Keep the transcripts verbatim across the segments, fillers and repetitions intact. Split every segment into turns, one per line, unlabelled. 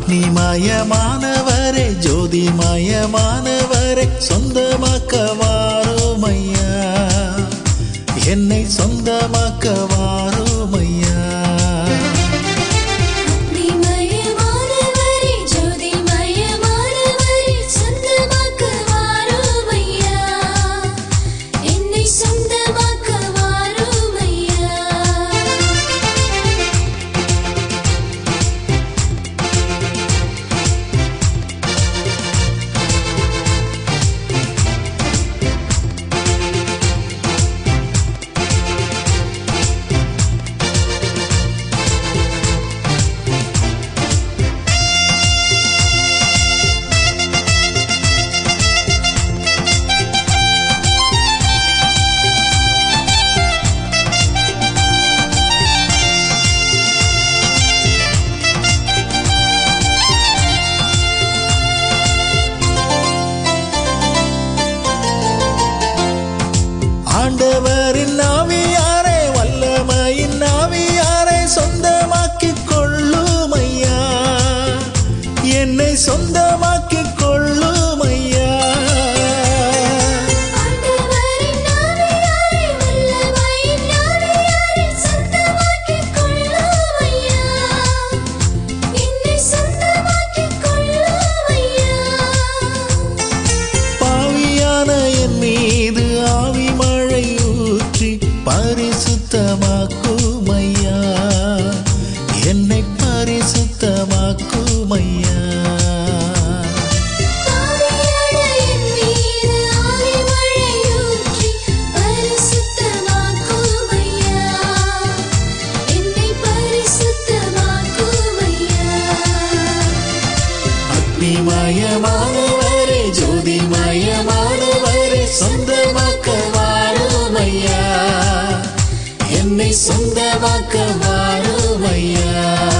அக்னிமயமானவரே ஜோதிமயமானவரே சொந்தமாக்க வாருமையா என்னை சொந்தமாக்க வாருமையா ஆண்டவரின் ஆவியாரே வல்லமையின் ஆவியாரே சொந்தமாக்கிக் கொள்ளுமையா என்னை சொந்தமாக்கிக் கொள்ளுமையா பாவியான என் மீது ஆவி பரிசுத்தமாக்குமையா என்னை பரிசுத்தமாக்குமையா அக்னிமயமானவரே ஜோதிமயமானவரே சொந்தமாக்க வாருமையா என்னை சொந்தமாக்க வாருமையா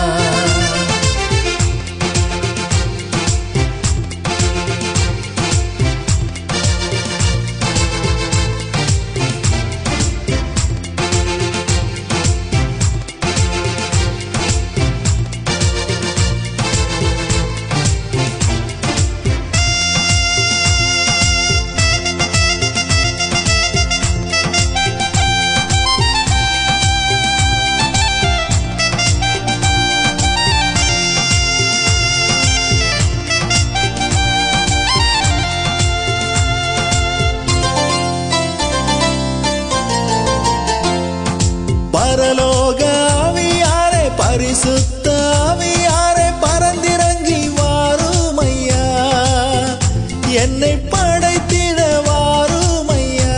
பரலோக ஆவியாரே பரிசுத்த ஆவியாரே பரந்திறங்கி வாருமையா என்னை படைத்திட வாருமையா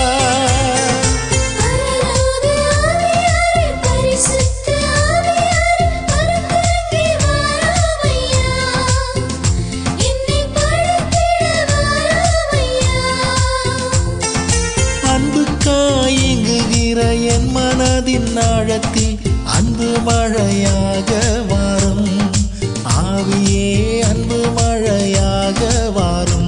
அன்புக்காய் இங்குகிற என் மனதின் ஆழத்தில் அன்பு மழையாக வாரும் ஆவியே அன்பு மழையாக வாரும்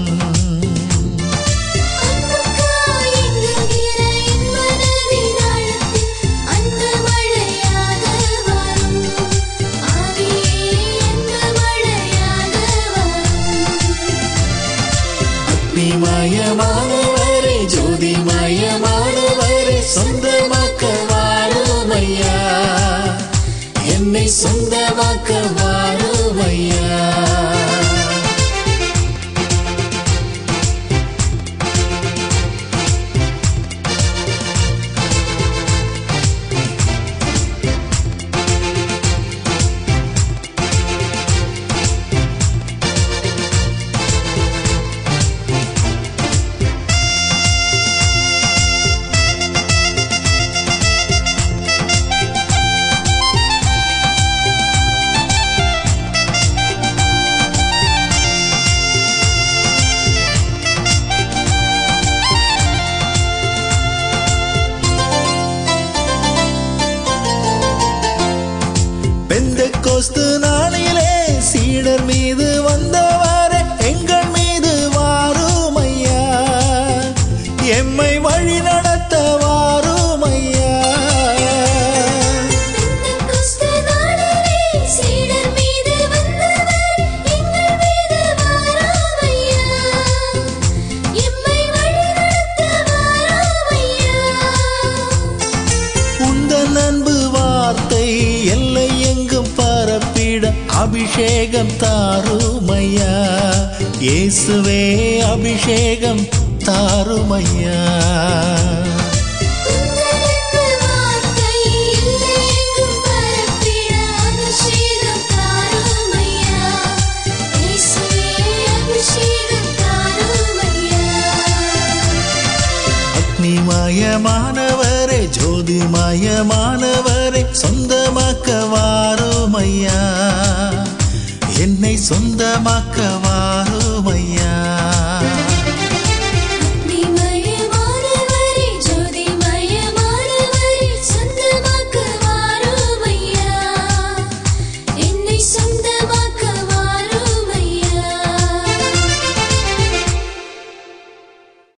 அக்னிமயமானவரே ஜோதிமயமானவரே சொந்தமாக்க வாருமையா என்னை சொந்தமாக்க வாருமையா பெந்தெக்கோஸ்து நாளிலே சீடர் மீது வந்தவரே எங்கள் மீது வாருமையா எம்மை வழி நடத்த வாருமையா
பெந்தெக்கோஸ்து நாளிலே சீடர் மீது வந்தவரே
வார்த்தை எல்லை எங்கும் பரப்பிட அபிஷேகம் தாருமையா. இயேசுவே அபிஷேகம் தாருமையா. அக்னிமயமானவரே ஜோதிமயமானவரே சொந்தமாக்க வாருமையா. என்னை சொந்தமாக்க வாருமையா.